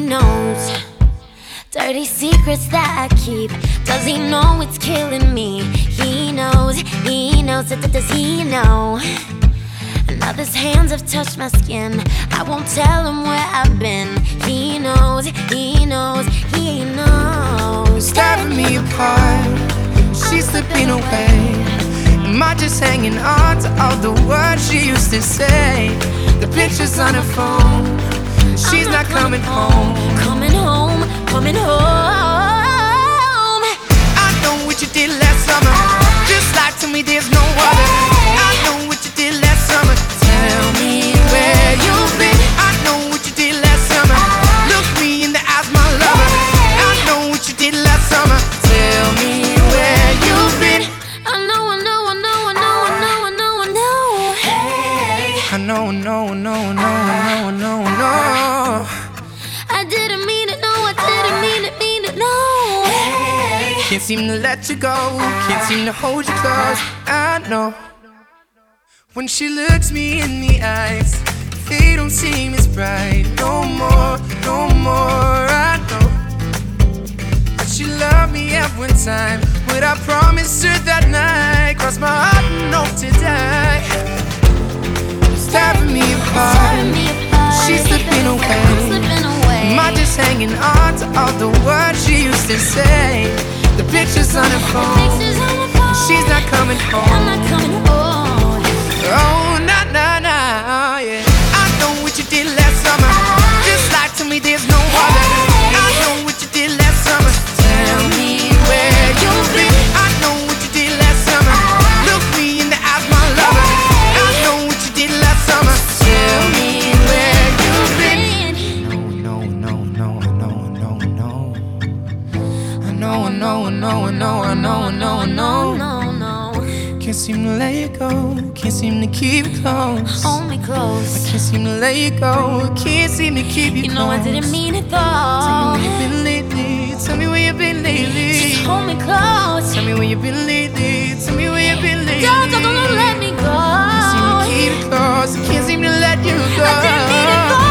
knows dirty secrets that I keep. Does he know it's killing me? He knows, does he know? Now his hands have touched my skin. I won't tell him where I've been. He knows, he knows. It's tearing me apart, she's slipping away. Am I just hanging on to all the words she used to say? The pictures on her phone, she's not coming home. Coming home, coming home. I know what you did last summer, just lie to me, there's no other. I know what you did last summer, tell me where you've been. I know what you did last summer, look me in the eyes, my lover. I know what you did last summer, tell me where you've been. I know. I know. I didn't mean it, no, I didn't mean it, no. Can't seem to let you go, can't seem to hold you close. I know. When she looks me in the eyes, they don't seem as bright. No more. I know that she loved me at one time, what I promised her that night. Cross my heart and hope to die. It's tearing me apart, she's slipping away. Am I just hanging on to all the words she used to say? The pictures on her phone, she's not coming home. Oh, nah, yeah. I know what you did last summer, just lie to me, there's no other. I know what you did last summer, tell me where you've been. I know what you did last summer, look me in the eyes, my lover. I know what you did last summer, tell me where you've been. No. I know. Can't seem to let you go, can't seem to keep you close. Hold me close. I can't seem to let you go, can't seem to keep you close. You know I didn't mean it though. Tell me where you've been lately, tell me where you've been lately. Just hold me close. Tell me where you've been lately, tell me where you've been lately. Don't let me go. Can't seem to keep you close, I can't seem to let you go. I didn't mean it though.